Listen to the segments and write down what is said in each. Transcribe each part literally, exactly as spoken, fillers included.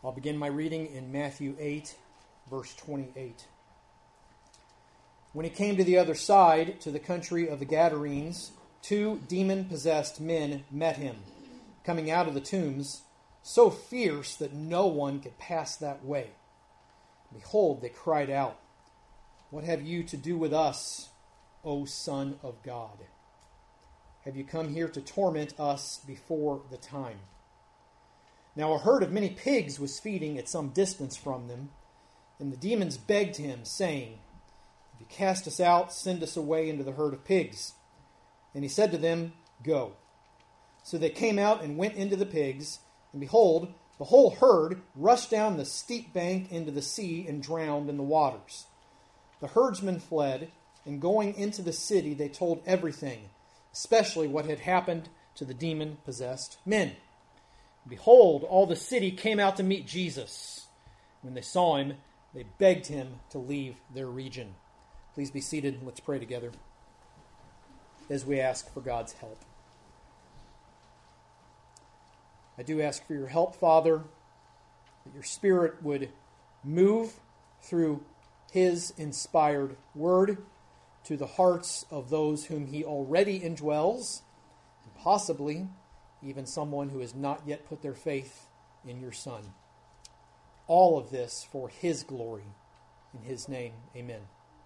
I'll begin my reading in Matthew eight, verse twenty-eight. When he came to the other side, to the country of the Gadarenes, two demon-possessed men met him, coming out of the tombs, so fierce that no one could pass that way. Behold, they cried out, "What have you to do with us, O Son of God? Have you come here to torment us before the time?" Now a herd of many pigs was feeding at some distance from them, and the demons begged him, saying, "If you cast us out, send us away into the herd of pigs." And he said to them, "Go." So they came out and went into the pigs, and behold, the whole herd rushed down the steep bank into the sea and drowned in the waters. The herdsmen fled, and going into the city, they told everything, especially what had happened to the demon-possessed men. Behold, all the city came out to meet Jesus. When they saw him, they begged him to leave their region. Please be seated and let's pray together as we ask for God's help. I do ask for your help, Father, that your Spirit would move through his inspired word to the hearts of those whom he already indwells, and possibly even someone who has not yet put their faith in your Son. All of this for his glory. In his name, amen.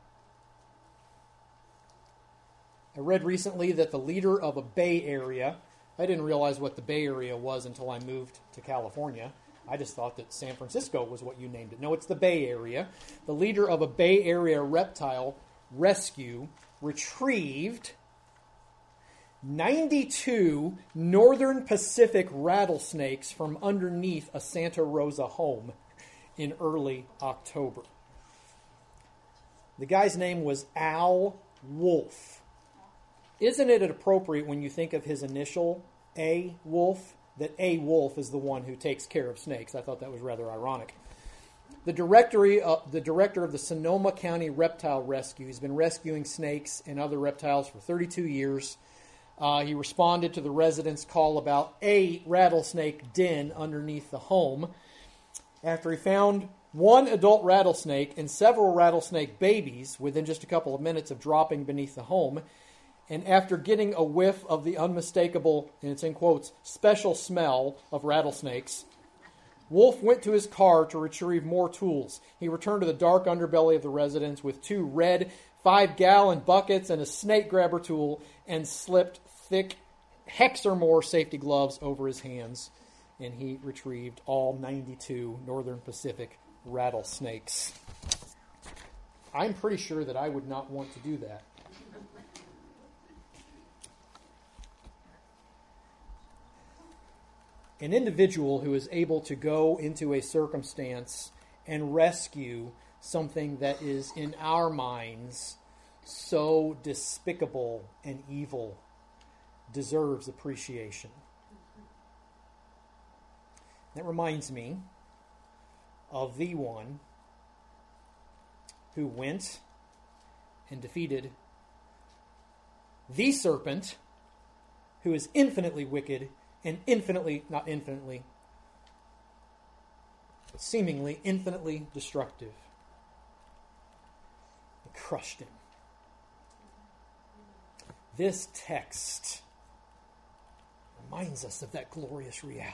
I read recently that the leader of a Bay Area, I didn't realize what the Bay Area was until I moved to California. I just thought that San Francisco was what you named it. No, it's the Bay Area. The leader of a Bay Area reptile rescue retrieved ninety-two Northern Pacific rattlesnakes from underneath a Santa Rosa home in early October. The guy's name was Al Wolf. Isn't it appropriate when you think of his initial, A. Wolf, that A. Wolf is the one who takes care of snakes? I thought that was rather ironic. The, directory, uh, the director of the Sonoma County Reptile Rescue has been rescuing snakes and other reptiles for thirty-two years. Uh, he responded to the residents' call about a rattlesnake den underneath the home. After he found one adult rattlesnake and several rattlesnake babies within just a couple of minutes of dropping beneath the home, and after getting a whiff of the unmistakable, and it's in quotes, special smell of rattlesnakes, Wolf went to his car to retrieve more tools. He returned to the dark underbelly of the residence with two red five-gallon buckets and a snake grabber tool, and slipped thick hex or more safety gloves over his hands, and he retrieved all ninety-two Northern Pacific rattlesnakes. I'm pretty sure that I would not want to do that. An individual who is able to go into a circumstance and rescue something that is in our minds so despicable and evil deserves appreciation. That reminds me of the one who went and defeated the serpent, who is infinitely wicked and infinitely, not infinitely, but seemingly infinitely destructive. He crushed him. This text reminds us of that glorious reality.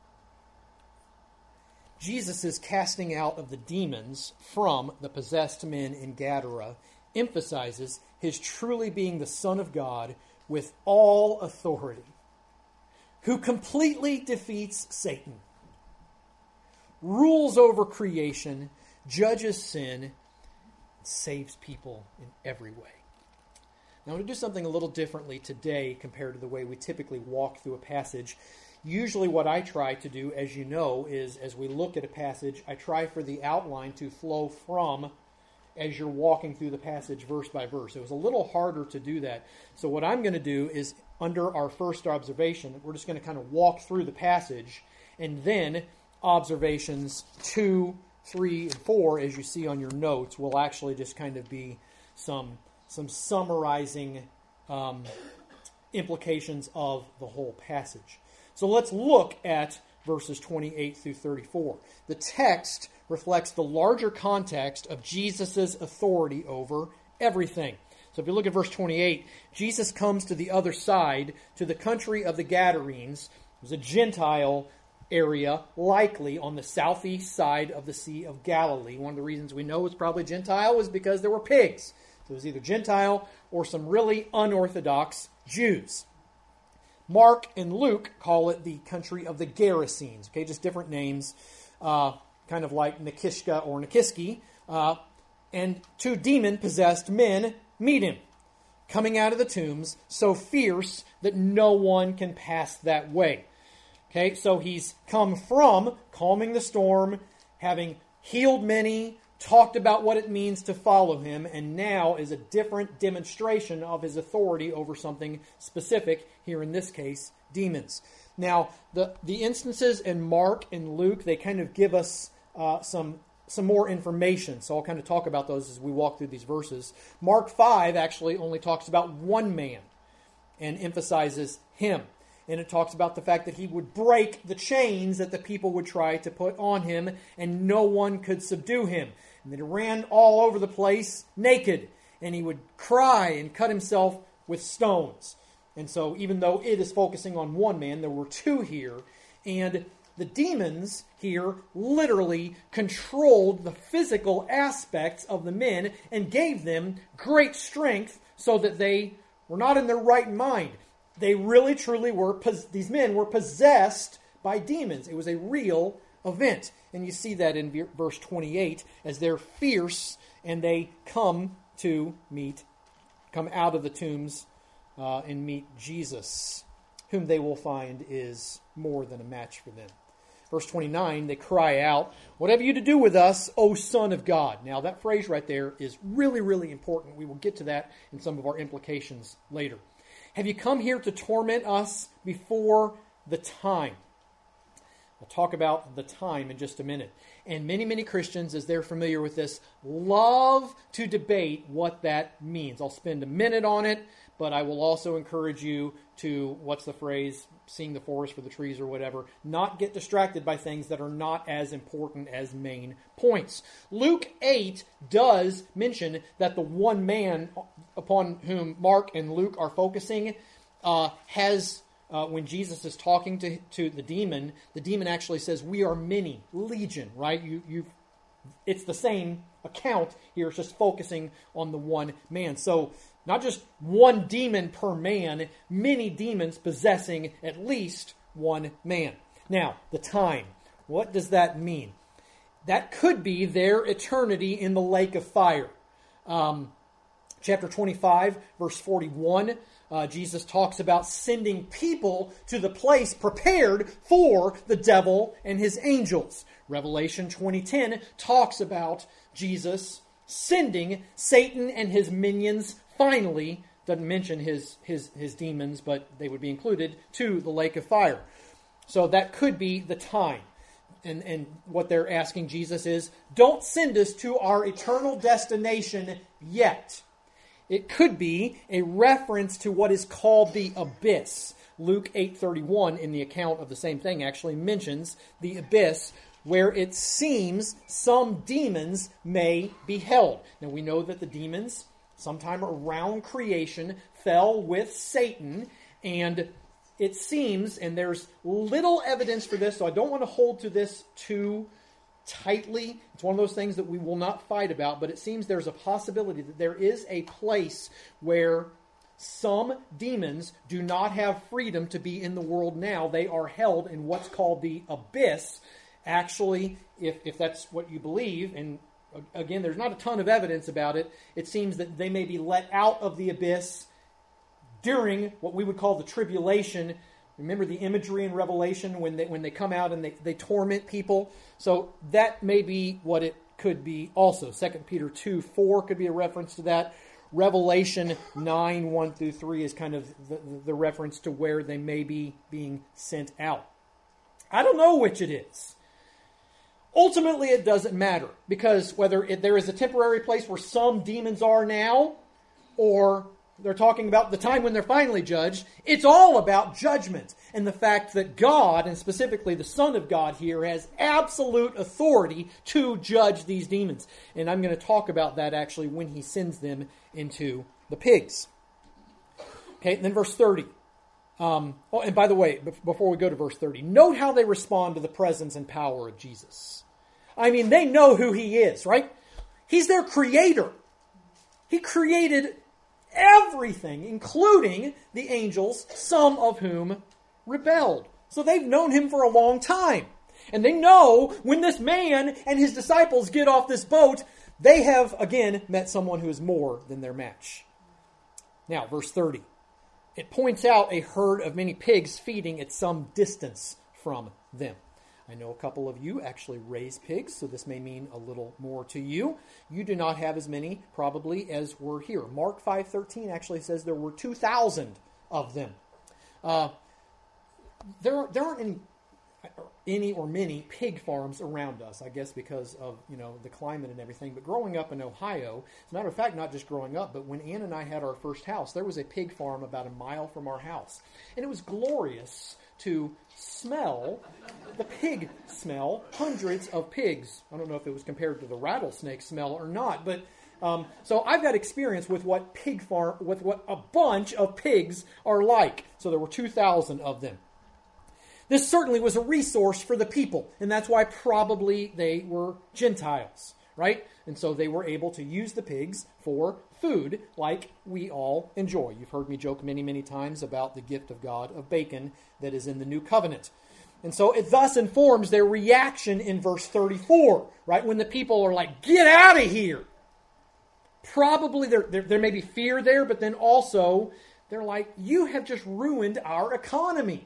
Jesus' casting out of the demons from the possessed men in Gadara emphasizes his truly being the Son of God with all authority, who completely defeats Satan, rules over creation, judges sin, and saves people in every way. Now, I want to do something a little differently today compared to the way we typically walk through a passage. Usually what I try to do, as you know, is as we look at a passage, I try for the outline to flow from as you're walking through the passage verse by verse. It was a little harder to do that. So what I'm going to do is, under our first observation, we're just going to kind of walk through the passage, and then observations two, three, and four, as you see on your notes, will actually just kind of be some, some summarizing um, implications of the whole passage. So let's look at verses twenty-eight through thirty-four. The text reflects the larger context of Jesus' authority over everything. So if you look at verse twenty-eight, Jesus comes to the other side, to the country of the Gadarenes. It was a Gentile area, likely on the southeast side of the Sea of Galilee. One of the reasons we know it was probably Gentile was because there were pigs. So it was either Gentile or some really unorthodox Jews. Mark and Luke call it the country of the Gerasenes. Okay, just different names, uh, kind of like Nikishka or Nikiski. Uh, and two demon-possessed men meet him, coming out of the tombs, so fierce that no one can pass that way. Okay, so he's come from calming the storm, having healed many, talked about what it means to follow him, and now is a different demonstration of his authority over something specific, here in this case, demons. Now, the, the instances in Mark and Luke, they kind of give us uh, some, some more information, so I'll kind of talk about those as we walk through these verses. Mark five actually only talks about one man and emphasizes him. And it talks about the fact that he would break the chains that the people would try to put on him, and no one could subdue him. And that he ran all over the place naked, and he would cry and cut himself with stones. And so even though it is focusing on one man, there were two here. And the demons here literally controlled the physical aspects of the men and gave them great strength so that they were not in their right mind. They really, truly were, these men were possessed by demons. It was a real event. And you see that in verse twenty-eight, as they're fierce and they come to meet, come out of the tombs uh, and meet Jesus, whom they will find is more than a match for them. Verse twenty-nine, they cry out, "What have you to do with us, O Son of God?" Now that phrase right there is really, really important. We will get to that in some of our implications later. Have you come here to torment us before the time? We'll talk about the time in just a minute. And many, many Christians, as they're familiar with this, love to debate what that means. I'll spend a minute on it, but I will also encourage you to, what's the phrase, seeing the forest for the trees or whatever, not get distracted by things that are not as important as main points. Luke eight does mention that the one man upon whom Mark and Luke are focusing uh, has, uh, when Jesus is talking to, to the demon, the demon actually says, "We are many, legion," right? You, you, it's the same account here. It's just focusing on the one man. So not just one demon per man, many demons possessing at least one man. Now, the time. What does that mean? That could be their eternity in the lake of fire. Um, chapter twenty-five, verse forty-one, uh, Jesus talks about sending people to the place prepared for the devil and his angels. Revelation twenty ten talks about Jesus sending Satan and his minions, finally, doesn't mention his, his, his demons, but they would be included, to the lake of fire. So that could be the time. And, and what they're asking Jesus is, don't send us to our eternal destination yet. It could be a reference to what is called the abyss. Luke eight thirty-one, in the account of the same thing, actually mentions the abyss, where it seems some demons may be held. Now we know that the demons, sometime around creation, fell with Satan, and it seems, and there's little evidence for this, so I don't want to hold to this too tightly. It's one of those things that we will not fight about, but it seems there's a possibility that there is a place where some demons do not have freedom to be in the world now. They are held in what's called the abyss. Actually, if, if that's what you believe, and again, there's not a ton of evidence about it, it seems that they may be let out of the abyss during what we would call the tribulation. Remember the imagery in Revelation when they when they come out and they, they torment people? So that may be what it could be also. Second Peter two four could be a reference to that. Revelation nine one through three is kind of the, the reference to where they may be being sent out. I don't know which it is. Ultimately, it doesn't matter, because whether it, there is a temporary place where some demons are now, or they're talking about the time when they're finally judged. It's all about judgment and the fact that God, and specifically the Son of God here, has absolute authority to judge these demons. And I'm going to talk about that actually when he sends them into the pigs. Okay, and then verse thirty. Um, oh, and by the way, before we go to verse thirty, note how they respond to the presence and power of Jesus. I mean, they know who he is, right? He's their creator. He created everything, including the angels, some of whom rebelled. So they've known him for a long time. And they know when this man and his disciples get off this boat, they have, again, met someone who is more than their match. Now, verse thirty. It points out a herd of many pigs feeding at some distance from them. I know a couple of you actually raise pigs, so this may mean a little more to you. You do not have as many, probably, as were here. Mark five thirteen actually says there were two thousand of them. Uh, there, there aren't any, any or many pig farms around us, I guess because of, you know, the climate and everything. But growing up in Ohio, as a matter of fact, not just growing up, but when Ann and I had our first house, there was a pig farm about a mile from our house. And it was glorious to smell the pig smell, hundreds of pigs. I don't know if it was compared to the rattlesnake smell or not, but um, so I've got experience with what pig farm, with what a bunch of pigs are like. So there were two thousand of them. This certainly was a resource for the people, and that's why probably they were Gentiles, right? And so they were able to use the pigs for food like we all enjoy. You've heard me joke many, many times about the gift of God of bacon that is in the new covenant. And so it thus informs their reaction in verse thirty-four, right? When the people are like, get out of here. Probably there, there, there may be fear there, but then also they're like, you have just ruined our economy.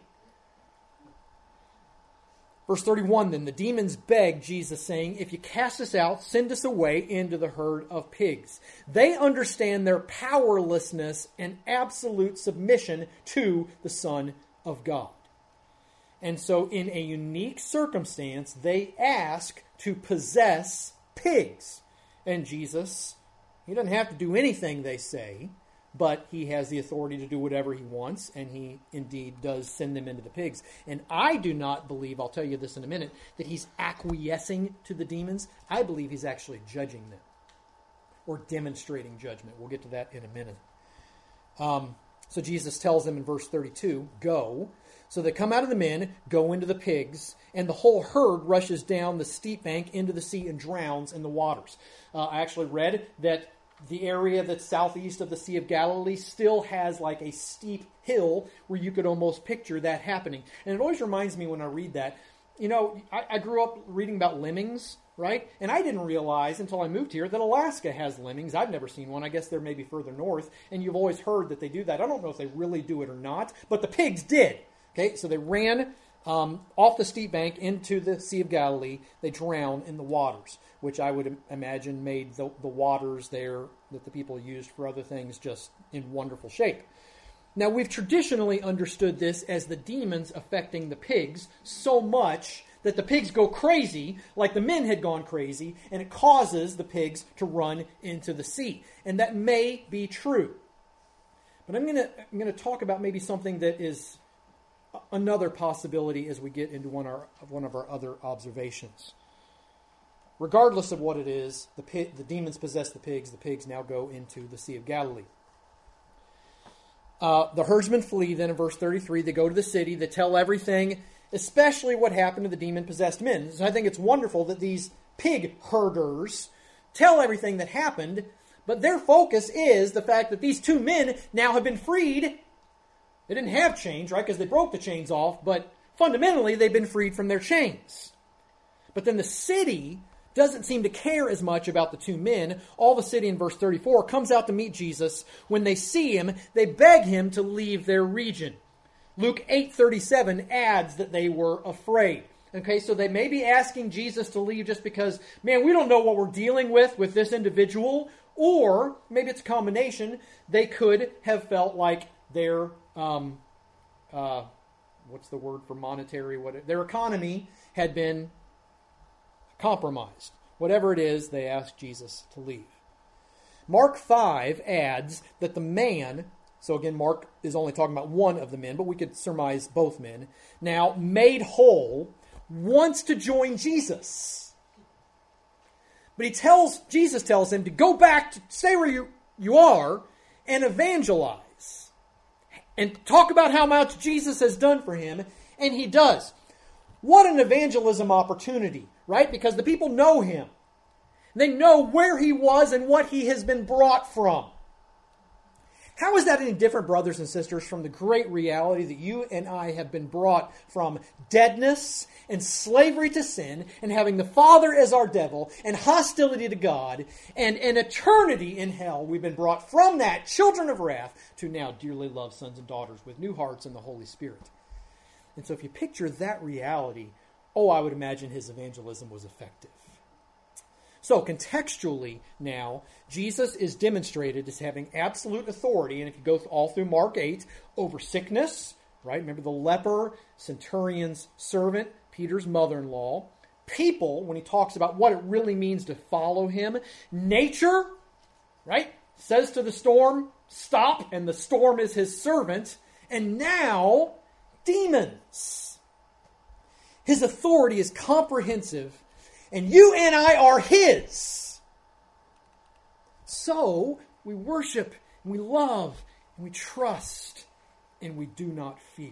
Verse thirty-one, then the demons begged Jesus, saying, if you cast us out, send us away into the herd of pigs. They understand their powerlessness and absolute submission to the Son of God. And so in a unique circumstance, they ask to possess pigs. And Jesus, he doesn't have to do anything, they say, but he has the authority to do whatever he wants, and he indeed does send them into the pigs. And I do not believe, I'll tell you this in a minute, that he's acquiescing to the demons. I believe he's actually judging them or demonstrating judgment. We'll get to that in a minute. Um, so Jesus tells them in verse thirty-two, go. So they come out of the men, go into the pigs, and the whole herd rushes down the steep bank into the sea and drowns in the waters. Uh, I actually read that the area that's southeast of the Sea of Galilee still has like a steep hill where you could almost picture that happening. And it always reminds me when I read that, you know, I, I grew up reading about lemmings, right? And I didn't realize until I moved here that Alaska has lemmings. I've never seen one. I guess they're maybe further north. And you've always heard that they do that. I don't know if they really do it or not, but the pigs did. Okay, so they ran um, off the steep bank into the Sea of Galilee. They drowned in the waters, which I would imagine made the, the waters there that the people used for other things just in wonderful shape. Now, we've traditionally understood this as the demons affecting the pigs so much that the pigs go crazy, like the men had gone crazy, and it causes the pigs to run into the sea. And that may be true. But I'm going to I'm going to talk about maybe something that is another possibility as we get into one of our, one of our other observations. Regardless of what it is, the, pig, the demons possess the pigs. The pigs now go into the Sea of Galilee. Uh, the herdsmen flee. Then in verse thirty-three, they go to the city. They tell everything, especially what happened to the demon-possessed men. So I think it's wonderful that these pig herders tell everything that happened, but their focus is the fact that these two men now have been freed. They didn't have chains, right, because they broke the chains off, but fundamentally they've been freed from their chains. But then the city doesn't seem to care as much about the two men. All the city in verse thirty-four comes out to meet Jesus. When they see him, they beg him to leave their region. Luke eight thirty-seven adds that they were afraid. Okay, so they may be asking Jesus to leave just because, man, we don't know what we're dealing with with this individual. Or maybe it's a combination. They could have felt like their, um, uh, what's the word for monetary? What their economy had been compromised. Whatever it is, they ask Jesus to leave. Mark five adds that the man, so again, Mark is only talking about one of the men, but we could surmise both men, now made whole, wants to join Jesus. But he tells, Jesus tells him to go back, to stay where you, you are, and evangelize. And talk about how much Jesus has done for him, and he does. What an evangelism opportunity, right? Because the people know him. They know where he was and what he has been brought from. How is that any different, brothers and sisters, from the great reality that you and I have been brought from deadness and slavery to sin and having the Father as our devil and hostility to God and an eternity in hell? We've been brought from that, children of wrath, to now dearly loved sons and daughters with new hearts and the Holy Spirit. And so if you picture that reality, oh, I would imagine his evangelism was effective. So contextually now, Jesus is demonstrated as having absolute authority, and if you go all through Mark eight, over sickness, right? Remember the leper, centurion's servant, Peter's mother-in-law. People, when he talks about what it really means to follow him. Nature, right? Says to the storm, stop, and the storm is his servant. And now, demons. His authority is comprehensive, and you and I are his. So, we worship, and we love, and we trust, and we do not fear.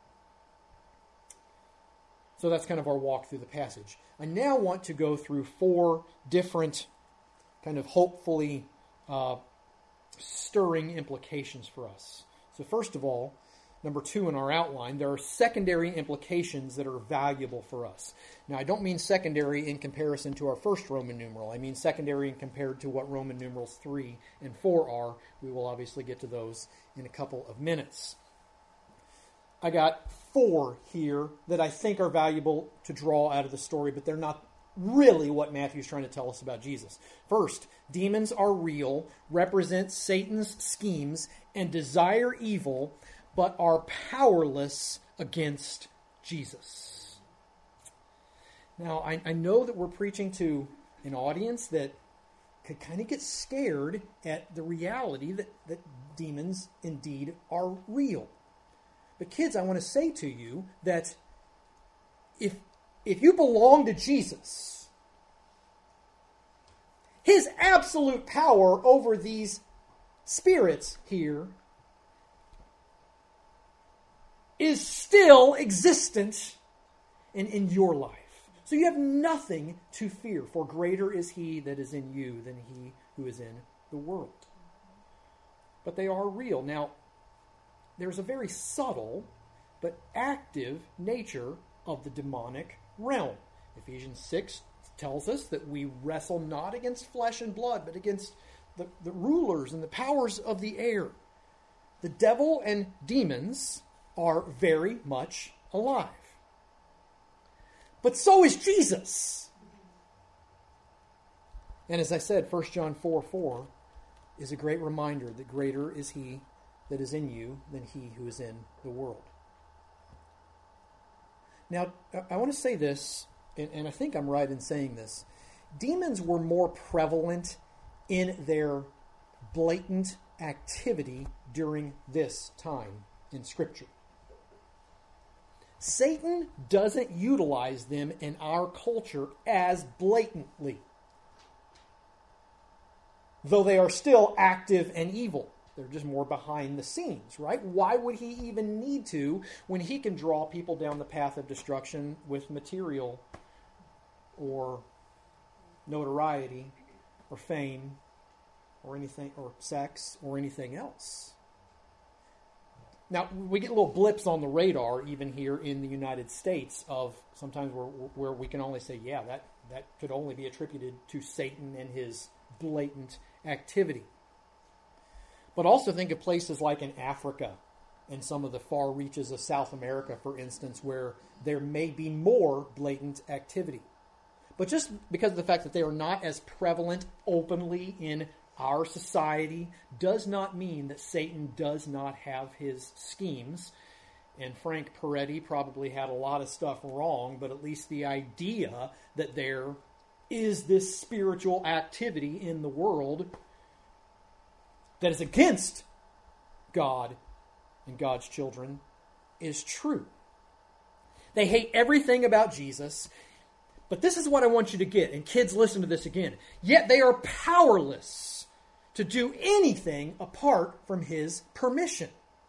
So that's kind of our walk through the passage. I now want to go through four different, kind of hopefully uh, stirring implications for us. So first of all, number two in our outline, there are secondary implications that are valuable for us. Now, I don't mean secondary in comparison to our first Roman numeral. I mean secondary in compared to what Roman numerals three and four are. We will obviously get to those in a couple of minutes. I got four here that I think are valuable to draw out of the story, but they're not really what Matthew's trying to tell us about Jesus. First, demons are real, represent Satan's schemes, and desire evil, but are powerless against Jesus. Now, I, I know that we're preaching to an audience that could kind of get scared at the reality that, that demons indeed are real. But kids, I want to say to you that if, if you belong to Jesus, his absolute power over these spirits here is still existent in, in your life. So you have nothing to fear, for greater is he that is in you than he who is in the world. But they are real. Now, there's a very subtle but active nature of the demonic realm. Ephesians six tells us that we wrestle not against flesh and blood, but against the, the rulers and the powers of the air. The devil and demons are very much alive. But so is Jesus. And as I said, First John four four is a great reminder that greater is he that is in you than he who is in the world. Now, I want to say this, and, and I think I'm right in saying this. Demons were more prevalent in their blatant activity during this time in Scripture. Satan doesn't utilize them in our culture as blatantly, though they are still active and evil. They're just more behind the scenes, right? Why would he even need to when he can draw people down the path of destruction with material or notoriety or fame or anything, or sex or anything else? Now, we get little blips on the radar even here in the United States of sometimes where, where we can only say, yeah, that, that could only be attributed to Satan and his blatant activity. But also think of places like in Africa and some of the far reaches of South America, for instance, where there may be more blatant activity. But just because of the fact that they are not as prevalent openly in our society does not mean that Satan does not have his schemes. And Frank Peretti probably had a lot of stuff wrong, but at least the idea that there is this spiritual activity in the world that is against God and God's children is true. They hate everything about Jesus. But this is what I want you to get. And kids, listen to this again. Yet they are powerless to do anything apart from his permission.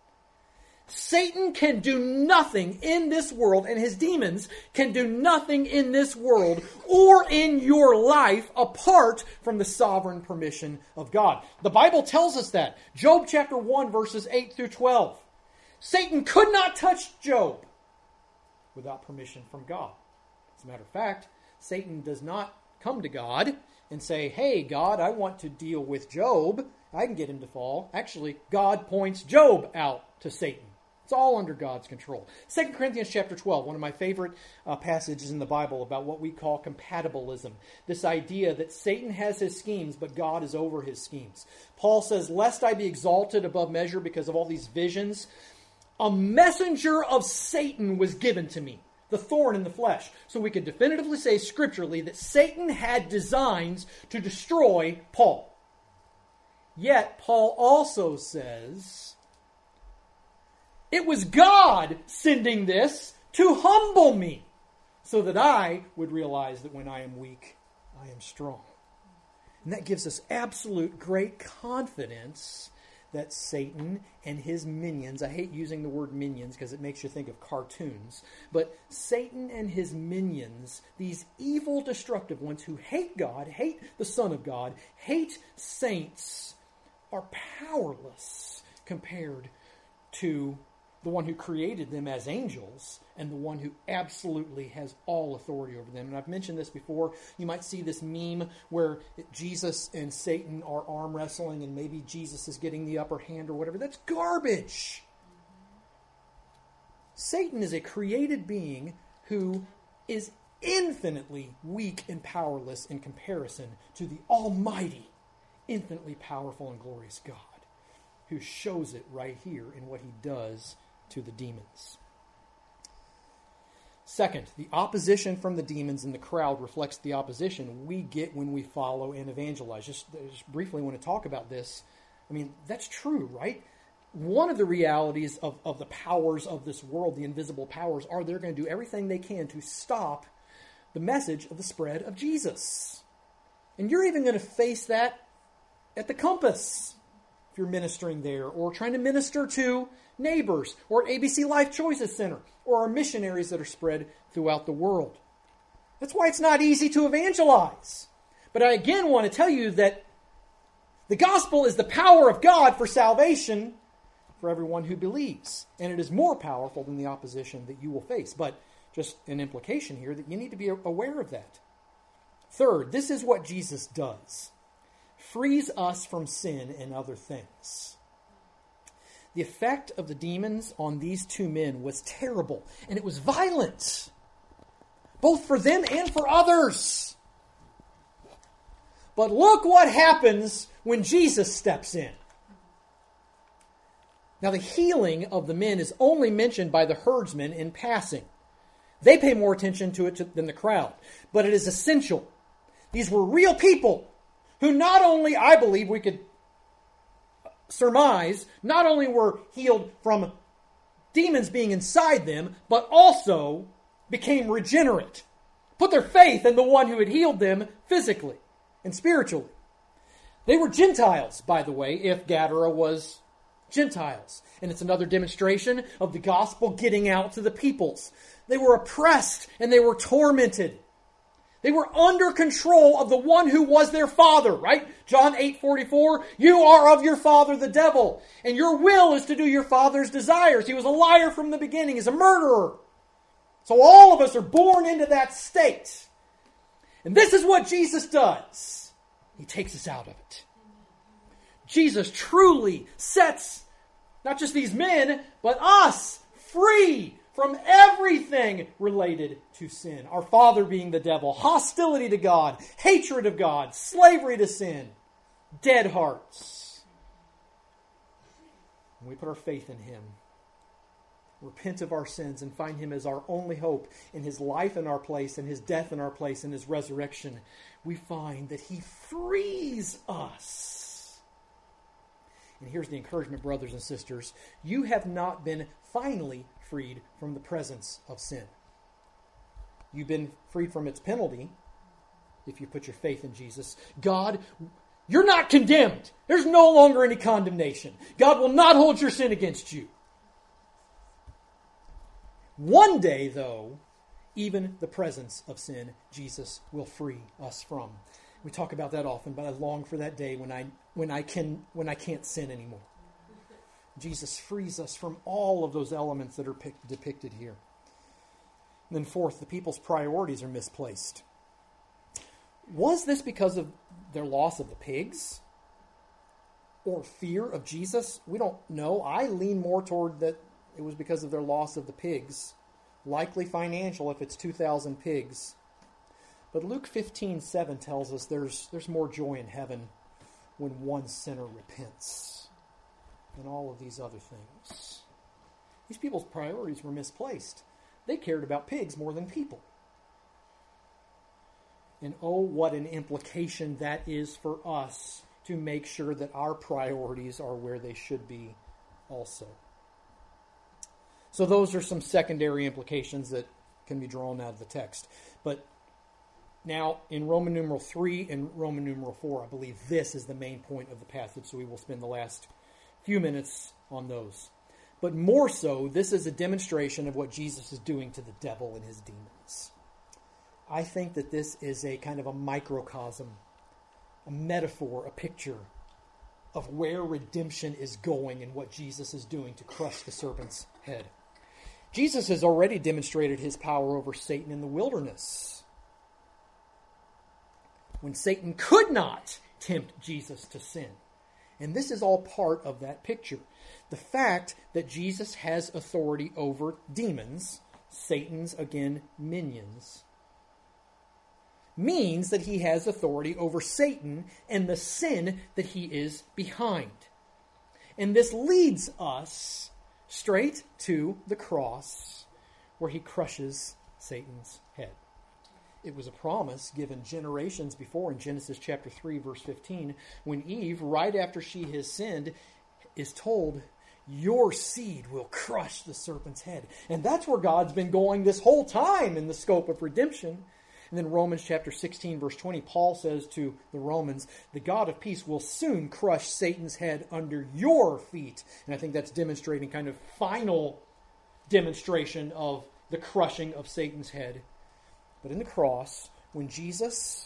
Satan can do nothing in this world, and his demons can do nothing in this world or in your life apart from the sovereign permission of God. The Bible tells us that. Job chapter one, verses eight through twelve. Satan could not touch Job without permission from God. As a matter of fact, Satan does not come to God and say, hey, God, I want to deal with Job. I can get him to fall. Actually, God points Job out to Satan. It's all under God's control. Second Corinthians chapter twelve, one of my favorite uh, passages in the Bible about what we call compatibilism. This idea that Satan has his schemes, but God is over his schemes. Paul says, lest I be exalted above measure because of all these visions, a messenger of Satan was given to me, the thorn in the flesh. So we could definitively say scripturally that Satan had designs to destroy Paul. Yet Paul also says, it was God sending this to humble me so that I would realize that when I am weak, I am strong. And that gives us absolute great confidence that Satan and his minions, I hate using the word minions because it makes you think of cartoons, but Satan and his minions, these evil, destructive ones who hate God, hate the Son of God, hate saints, are powerless compared to the one who created them as angels and the one who absolutely has all authority over them. And I've mentioned this before. You might see this meme where Jesus and Satan are arm wrestling and maybe Jesus is getting the upper hand or whatever. That's garbage. Satan is a created being who is infinitely weak and powerless in comparison to the almighty, infinitely powerful and glorious God, who shows it right here in what he does to the demons. Second, the opposition from the demons in the crowd reflects the opposition we get when we follow and evangelize. Just, just briefly want to talk about this. I mean, that's true, right? One of the realities of, of the powers of this world, the invisible powers, are they're going to do everything they can to stop the message of the spread of Jesus. And you're even going to face that at the Compass, if you're ministering there, or trying to minister to neighbors, or at A B C Life Choices Center, or our missionaries that are spread throughout the world. That's why it's not easy to evangelize. But I again want to tell you that the gospel is the power of God for salvation for everyone who believes. And it is more powerful than the opposition that you will face. But just an implication here that you need to be aware of that. Third, this is what Jesus does. Frees us from sin and other things. The effect of the demons on these two men was terrible, and it was violent, both for them and for others. But look what happens when Jesus steps in. Now, the healing of the men is only mentioned by the herdsmen in passing. They pay more attention to it than the crowd, but it is essential. These were real people who not only, I believe, we could surmise, not only were healed from demons being inside them, but also became regenerate. Put their faith in the one who had healed them physically and spiritually. They were Gentiles, by the way, if Gadara was Gentiles. And it's another demonstration of the gospel getting out to the peoples. They were oppressed and they were tormented. They were under control of the one who was their father, right? John eight forty-four, you are of your father the devil, and your will is to do your father's desires. He was a liar from the beginning. He's a murderer. So all of us are born into that state. And this is what Jesus does. He takes us out of it. Jesus truly sets not just these men, but us free from everything related to sin. Our father being the devil, hostility to God, hatred of God, slavery to sin, dead hearts. When we put our faith in Him, repent of our sins, and find Him as our only hope in His life in our place, and His death in our place, and His resurrection, we find that He frees us. And here's the encouragement, brothers and sisters. You have not been finally freed from the presence of sin. You've been freed from its penalty if you put your faith in Jesus. God, you're not condemned. There's no longer any condemnation. God will not hold your sin against you. One day, though, even the presence of sin, Jesus will free us from. We talk about that often, but I long for that day when I when I can when I can't sin anymore. Jesus frees us from all of those elements that are pic- depicted here. And then fourth, the people's priorities are misplaced. Was this because of their loss of the pigs? Or fear of Jesus? We don't know. I lean more toward that it was because of their loss of the pigs. Likely financial if it's two thousand pigs. But Luke fifteen seven tells us there's, there's more joy in heaven when one sinner repents than all of these other things. These people's priorities were misplaced. They cared about pigs more than people. And oh, what an implication that is for us to make sure that our priorities are where they should be also. So those are some secondary implications that can be drawn out of the text. But now, in Roman numeral three and Roman numeral four, I believe this is the main point of the passage, so we will spend the last few minutes on those. But more so, this is a demonstration of what Jesus is doing to the devil and his demons. I think that this is a kind of a microcosm, a metaphor, a picture of where redemption is going and what Jesus is doing to crush the serpent's head. Jesus has already demonstrated his power over Satan in the wilderness, when Satan could not tempt Jesus to sin. And this is all part of that picture. The fact that Jesus has authority over demons, Satan's, again, minions, means that he has authority over Satan and the sin that he is behind. And this leads us straight to the cross, where he crushes Satan's head. It was a promise given generations before in Genesis chapter three, verse fifteen, when Eve, right after she has sinned, is told, your seed will crush the serpent's head. And that's where God's been going this whole time in the scope of redemption. And then Romans chapter sixteen, verse twenty, Paul says to the Romans, the God of peace will soon crush Satan's head under your feet. And I think that's demonstrating kind of final demonstration of the crushing of Satan's head. But in the cross, when Jesus,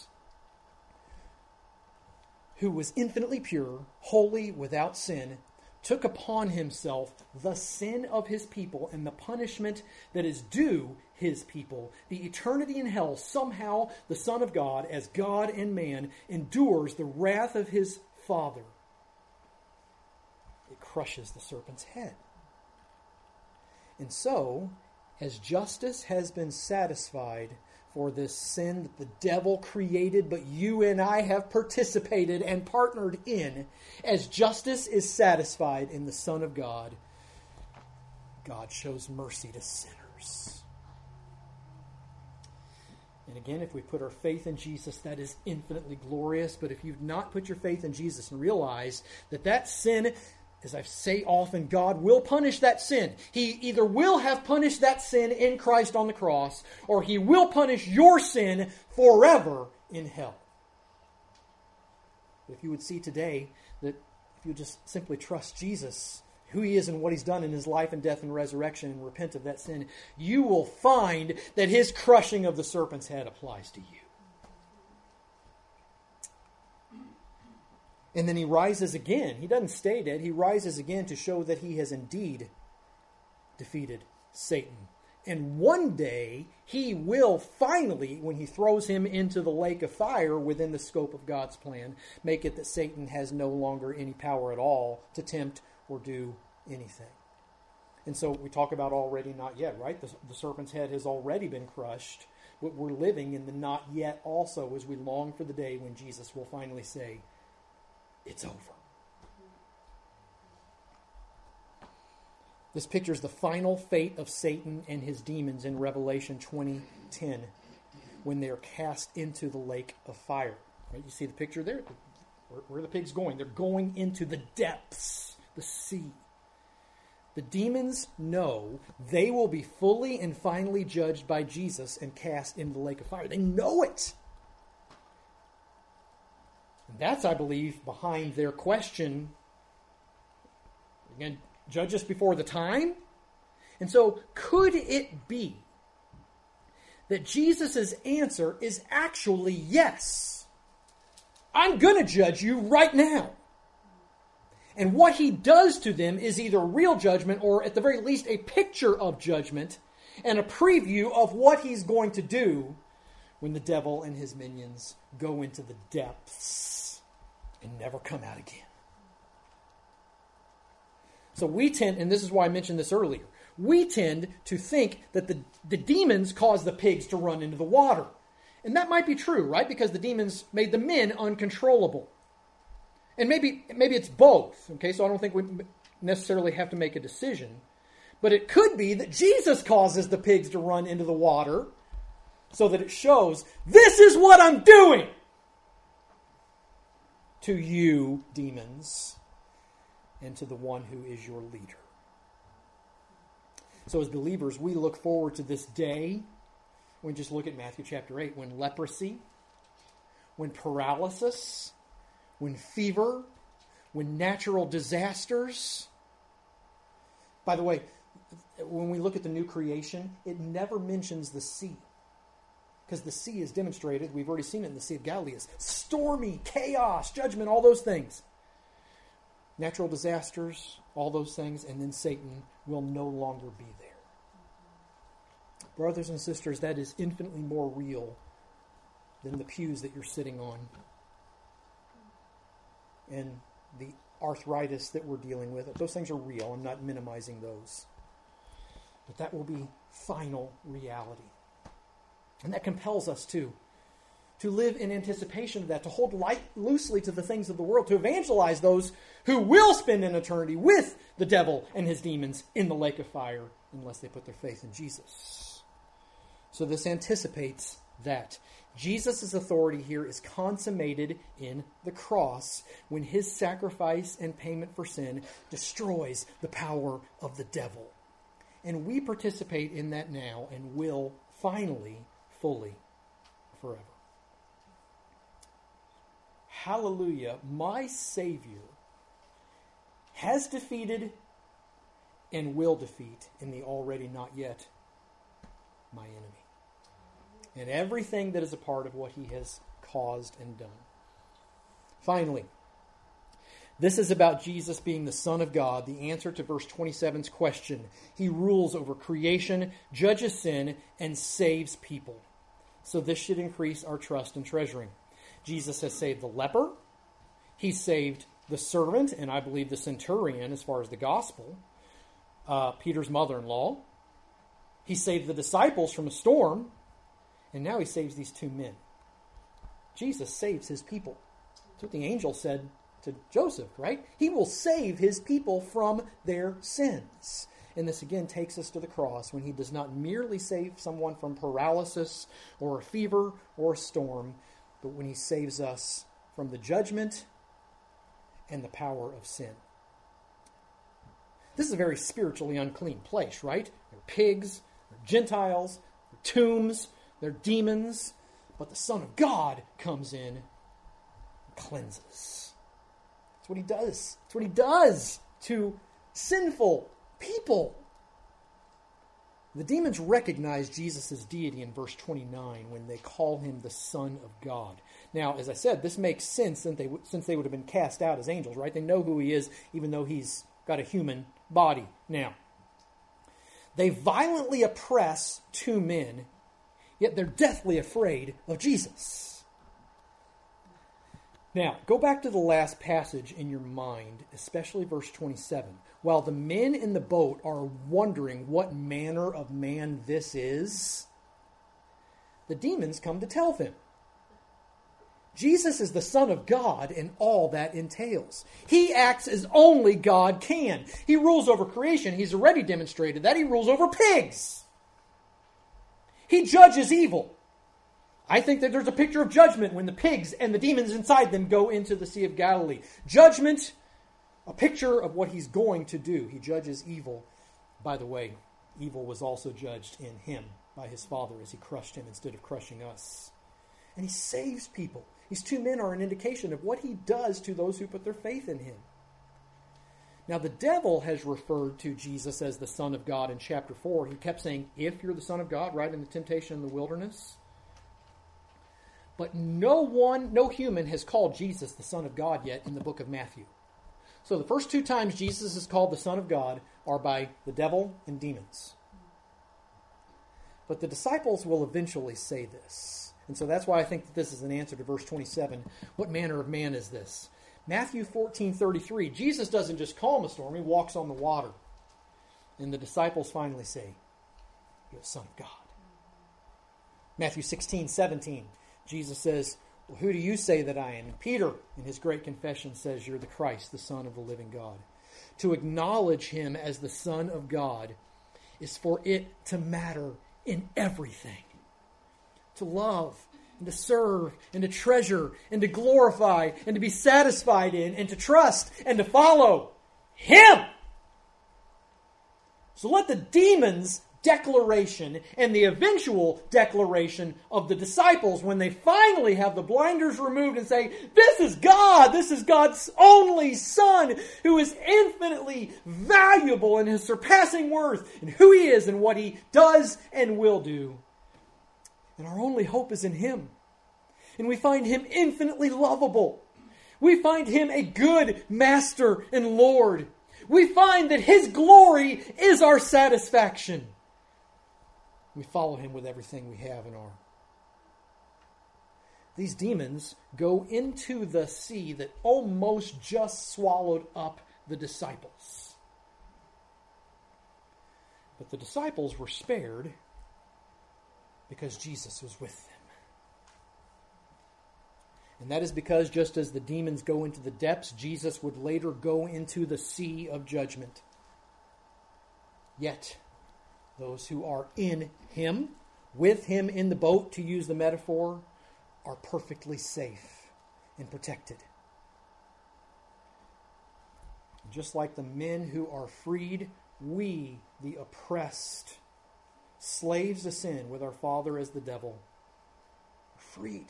who was infinitely pure, holy, without sin, took upon himself the sin of his people and the punishment that is due his people, the eternity in hell, somehow the Son of God, as God and man, endures the wrath of his Father. It crushes the serpent's head. And so, as justice has been satisfied for this sin that the devil created, but you and I have participated and partnered in, as justice is satisfied in the Son of God, God shows mercy to sinners. And again, if we put our faith in Jesus, that is infinitely glorious. But if you've not put your faith in Jesus and realize that that sin, as I say often, God will punish that sin. He either will have punished that sin in Christ on the cross, or he will punish your sin forever in hell. But if you would see today that if you just simply trust Jesus, who he is and what he's done in his life and death and resurrection, and repent of that sin, you will find that his crushing of the serpent's head applies to you. And then he rises again. He doesn't stay dead. He rises again to show that he has indeed defeated Satan. And one day, he will finally, when he throws him into the lake of fire within the scope of God's plan, make it that Satan has no longer any power at all to tempt or do anything. And so we talk about already not yet, right? The, the serpent's head has already been crushed, but we're living in the not yet also as we long for the day when Jesus will finally say, it's over. This pictures the final fate of Satan and his demons in Revelation twenty ten when they are cast into the lake of fire. Right? You see the picture there? Where, where are the pigs going? They're going into the depths, the sea. The demons know they will be fully and finally judged by Jesus and cast into the lake of fire. They know it. And that's, I believe, behind their question. Again, judge us before the time? And so, could it be that Jesus' answer is actually yes? I'm going to judge you right now. And what he does to them is either real judgment or at the very least a picture of judgment and a preview of what he's going to do when the devil and his minions go into the depths and never come out again. So we tend, and this is why I mentioned this earlier, we tend to think that the, the demons cause the pigs to run into the water. And that might be true, right? Because the demons made the men uncontrollable. And maybe maybe it's both, okay? So I don't think we necessarily have to make a decision. But it could be that Jesus causes the pigs to run into the water so that it shows, this is what I'm doing to you, demons, and to the one who is your leader. So as believers, we look forward to this day. We just look at Matthew chapter eight, when leprosy, when paralysis, when fever, when natural disasters. By the way, when we look at the new creation, it never mentions the sea. Because the sea is demonstrated, we've already seen it in the Sea of Galilee, as stormy, chaos, judgment, all those things. Natural disasters, all those things, and then Satan will no longer be there. Brothers and sisters, that is infinitely more real than the pews that you're sitting on and the arthritis that we're dealing with. Those things are real. I'm not minimizing those. But that will be final reality. And that compels us to, to live in anticipation of that, to hold light loosely to the things of the world, to evangelize those who will spend an eternity with the devil and his demons in the lake of fire unless they put their faith in Jesus. So this anticipates that. Jesus' authority here is consummated in the cross when his sacrifice and payment for sin destroys the power of the devil. And we participate in that now and will finally, fully, forever. Hallelujah, my Savior has defeated and will defeat in the already not yet my enemy. And everything that is a part of what he has caused and done. Finally, this is about Jesus being the Son of God, the answer to verse twenty-seven's question. He rules over creation, judges sin, and saves people. So this should increase our trust and treasuring. Jesus has saved the leper. He saved the servant, and I believe the centurion as far as the gospel, uh, Peter's mother-in-law. He saved the disciples from a storm. And now he saves these two men. Jesus saves his people. That's what the angel said to Joseph, right? He will save his people from their sins. And this again takes us to the cross when he does not merely save someone from paralysis or a fever or a storm, but when he saves us from the judgment and the power of sin. This is a very spiritually unclean place, right? There are pigs, there are Gentiles, there are tombs, they're demons, but the Son of God comes in and cleanses. That's what he does. That's what he does to sinful people. The demons recognize Jesus' deity in verse twenty-nine when they call him the Son of God. Now, as I said, this makes sense since they, since they would have been cast out as angels, right? They know who he is, even though he's got a human body. Now, they violently oppress two men, yet they're deathly afraid of Jesus. Now, go back to the last passage in your mind, especially verse twenty-seven. While the men in the boat are wondering what manner of man this is, the demons come to tell them. Jesus is the Son of God and all that entails. He acts as only God can. He rules over creation. He's already demonstrated that. He rules over pigs. He judges evil. I think that there's a picture of judgment when the pigs and the demons inside them go into the Sea of Galilee. Judgment, a picture of what he's going to do. He judges evil. By the way, evil was also judged in him by his Father as he crushed him instead of crushing us. And he saves people. These two men are an indication of what he does to those who put their faith in him. Now, the devil has referred to Jesus as the Son of God in chapter four. He kept saying, if you're the Son of God, right in the temptation in the wilderness. But no one, no human has called Jesus the Son of God yet in the book of Matthew. So the first two times Jesus is called the Son of God are by the devil and demons. But the disciples will eventually say this. And so that's why I think that this is an answer to verse twenty-seven. What manner of man is this? Matthew fourteen thirty-three. Jesus doesn't just calm a storm, he walks on the water. And the disciples finally say, you're the Son of God. Matthew sixteen seventeen. Jesus says, well, who do you say that I am? And Peter, in his great confession, says, you're the Christ, the Son of the living God. To acknowledge him as the Son of God is for it to matter in everything. To love and to serve and to treasure and to glorify and to be satisfied in and to trust and to follow him. So let the demons' declaration and the eventual declaration of the disciples when they finally have the blinders removed and say, this is God, this is God's only Son who is infinitely valuable in his surpassing worth and who he is and what he does and will do. And our only hope is in him. And we find him infinitely lovable. We find him a good master and Lord. We find that his glory is our satisfaction. We follow him with everything we have and are. These demons go into the sea that almost just swallowed up the disciples. But the disciples were spared because Jesus was with them. And that is because just as the demons go into the depths, Jesus would later go into the sea of judgment. Yet, those who are in him, with him in the boat, to use the metaphor, are perfectly safe and protected. Just like the men who are freed, we, the oppressed, slaves to sin with our father as the devil, are freed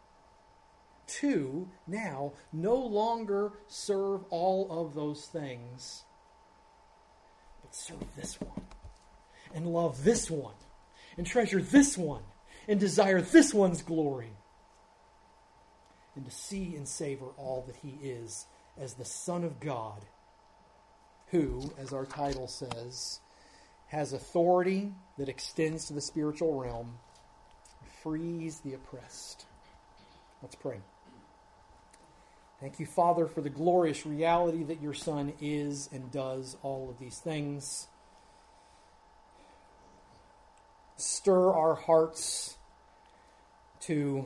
to now no longer serve all of those things, but serve this one. And love this one. And treasure this one. And desire this one's glory. And to see and savor all that he is as the Son of God, who, as our title says, has authority that extends to the spiritual realm, frees the oppressed. Let's pray. Thank you, Father, for the glorious reality that your Son is and does all of these things. Stir our hearts to,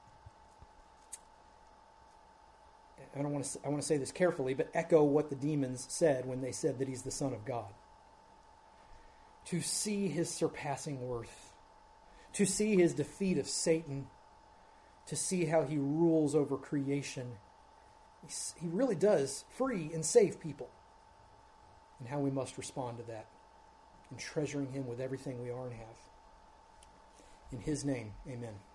I don't want to, I want to say this carefully, but echo what the demons said when they said that he's the Son of God. To see his surpassing worth, to see his defeat of Satan, to see how he rules over creation. He really does free and save people, and how we must respond to that, and treasuring him with everything we are and have. In his name, amen.